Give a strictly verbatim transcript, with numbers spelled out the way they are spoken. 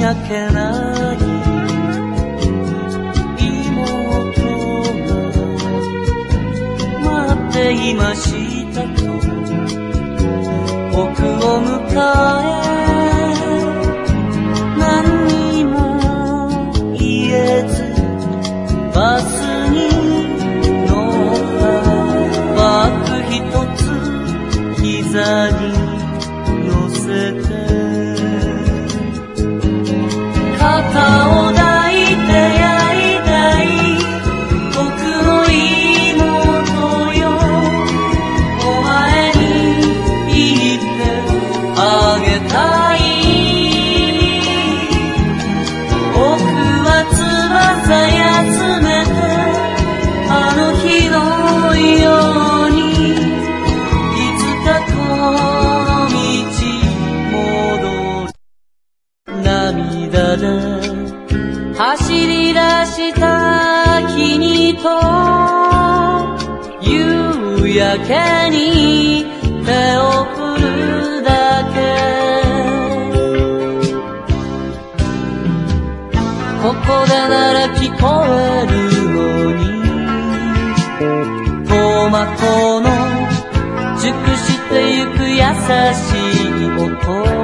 けない妹が待っていましたと僕を迎え何にも言えずバスに乗ったバッグ一つ膝に乗せて肩を抱いてやいたい僕の妹よお前に言ってあげたい僕は翼休めてあの日のようにいつかこの道戻る涙で走り出した君と夕焼けに手を振るだけここでなら聞こえるのにトマトの熟してゆく優しい音